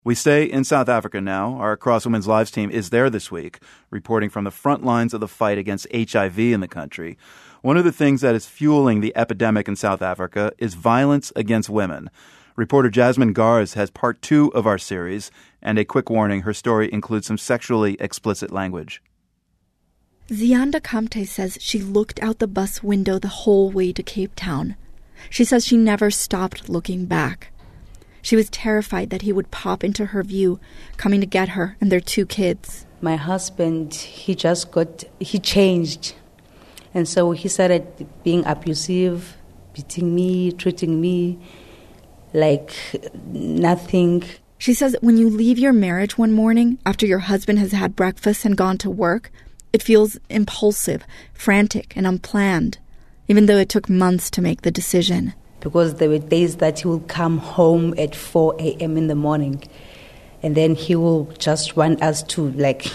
We stay in South Africa now. Our Cross Women's Lives team is there this week, reporting from the front lines of the fight against HIV in the country. One of the things that is fueling the epidemic in South Africa is violence against women. Reporter Jasmine Gars has part 2 of our series, and a quick warning, her story includes some sexually explicit language. Ziyanda Kamte says she looked out the bus window the whole way to Cape Town. She says she never stopped looking back. She was terrified that he would pop into her view, coming to get her and their 2 kids. My husband, he changed. And so he started being abusive, beating me, treating me like nothing. She says when you leave your marriage one morning after your husband has had breakfast and gone to work, it feels impulsive, frantic, and unplanned, even though it took months to make the decision. Because there were days that he will come home at 4 a.m. in the morning, and then he will just want us to,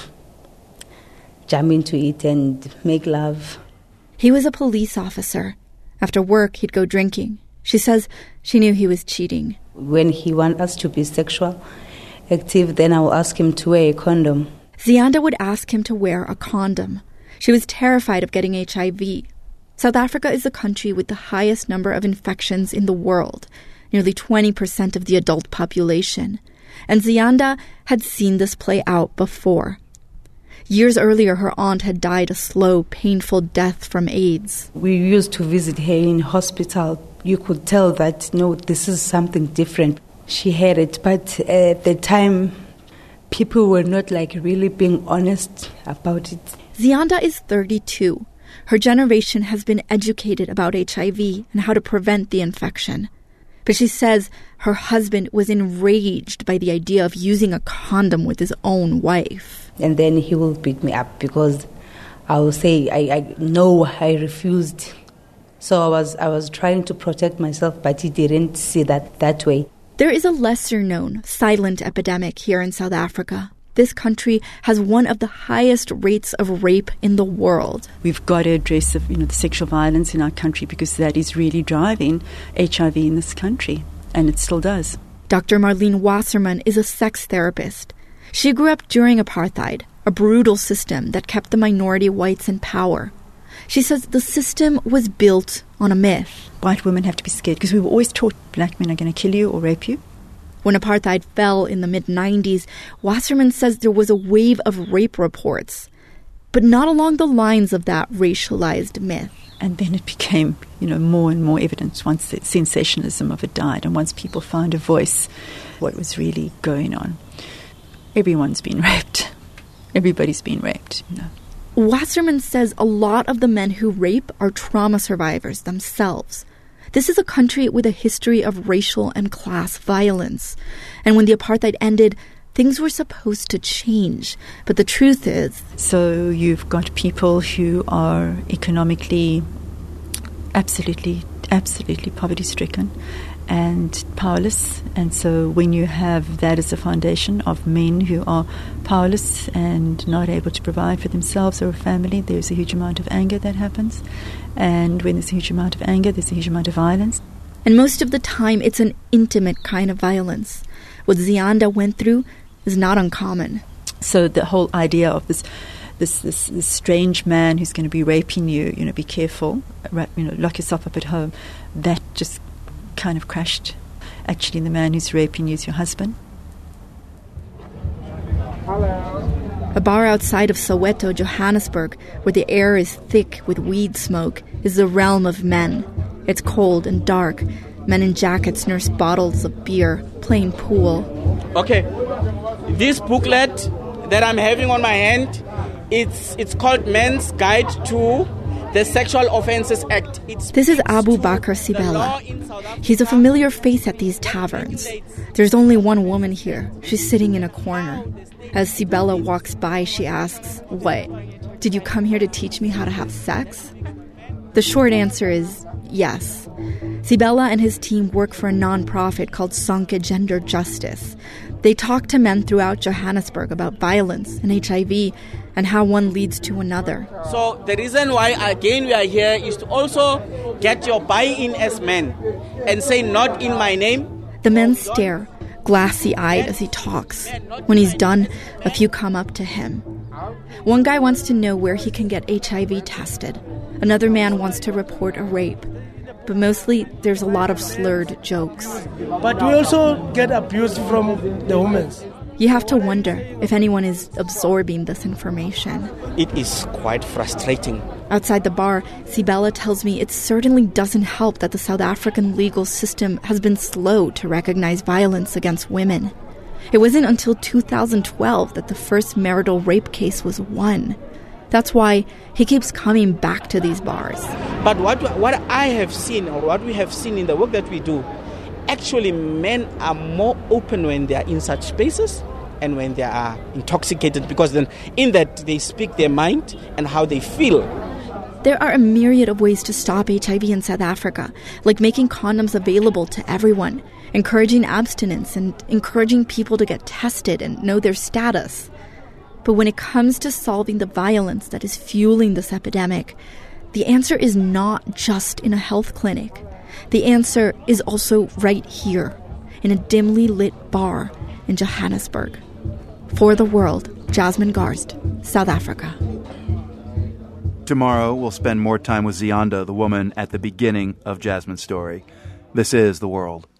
jump into it and make love. He was a police officer. After work, he'd go drinking. She says she knew he was cheating. When he wants us to be sexual active, then I will ask him to wear a condom. Ziyanda would ask him to wear a condom. She was terrified of getting HIV. South Africa is the country with the highest number of infections in the world, nearly 20% of the adult population. And Ziyanda had seen this play out before. Years earlier, her aunt had died a slow, painful death from AIDS. We used to visit her in hospital. You could tell that, no, this is something different. She had it, but at the time, people were not really being honest about it. Ziyanda is 32. Her generation has been educated about HIV and how to prevent the infection. But she says her husband was enraged by the idea of using a condom with his own wife. And then he will beat me up because I will say, I refused. So I was trying to protect myself, but he didn't see that way. There is a lesser-known silent epidemic here in South Africa. This country has one of the highest rates of rape in the world. We've got to address the sexual violence in our country because that is really driving HIV in this country, and it still does. Dr. Marlene Wasserman is a sex therapist. She grew up during apartheid, a brutal system that kept the minority whites in power. She says the system was built on a myth. White women have to be scared because we were always taught black men are going to kill you or rape you. When apartheid fell in the mid-90s, Wasserman says there was a wave of rape reports, but not along the lines of that racialized myth. And then it became, more and more evident once the sensationalism of it died and once people found a voice, what was really going on. Everyone's been raped. Everybody's been raped, Wasserman says a lot of the men who rape are trauma survivors themselves. This is a country with a history of racial and class violence. And when the apartheid ended, things were supposed to change. But the truth is... So you've got people who are economically absolutely poverty-stricken and powerless. And so when you have that as a foundation of men who are powerless and not able to provide for themselves or a family, there's a huge amount of anger that happens. And when there's a huge amount of anger, there's a huge amount of violence. And most of the time, it's an intimate kind of violence. What Ziyanda went through is not uncommon. So the whole idea of this strange man who's going to be raping you, be careful, lock yourself up at home, that just kind of crashed. Actually, the man who's raping you is your husband. A bar outside of Soweto, Johannesburg, where the air is thick with weed smoke, is the realm of men. It's cold and dark. Men in jackets nurse bottles of beer, playing pool. Okay, this booklet that I'm having on my hand, it's called Men's Guide to the Sexual Offences Act. This is Abu Bakr Sibella. He's a familiar face at these taverns. There's only one woman here. She's sitting in a corner. As Sibella walks by, she asks, "What? Did you come here to teach me how to have sex?" The short answer is yes. Sibella and his team work for a non-profit called Sonke Gender Justice. They talk to men throughout Johannesburg about violence and HIV and how one leads to another. So the reason why, again, we are here is to also get your buy-in as men and say, not in my name. The men stare, glassy-eyed as he talks. When he's done, a few come up to him. One guy wants to know where he can get HIV tested. Another man wants to report a rape. But mostly, there's a lot of slurred jokes. But we also get abused from the women. You have to wonder if anyone is absorbing this information. It is quite frustrating. Outside the bar, Sibella tells me it certainly doesn't help that the South African legal system has been slow to recognize violence against women. It wasn't until 2012 that the first marital rape case was won. That's why he keeps coming back to these bars. But what I have seen, or what we have seen in the work that we do, actually men are more open when they are in such spaces and when they are intoxicated, because then in that they speak their mind and how they feel. There are a myriad of ways to stop HIV in South Africa, like making condoms available to everyone, encouraging abstinence, and encouraging people to get tested and know their status. But when it comes to solving the violence that is fueling this epidemic, the answer is not just in a health clinic. The answer is also right here, in a dimly lit bar in Johannesburg. For the World, Jasmine Garst, South Africa. Tomorrow, we'll spend more time with Ziyanda, the woman at the beginning of Jasmine's story. This is The World.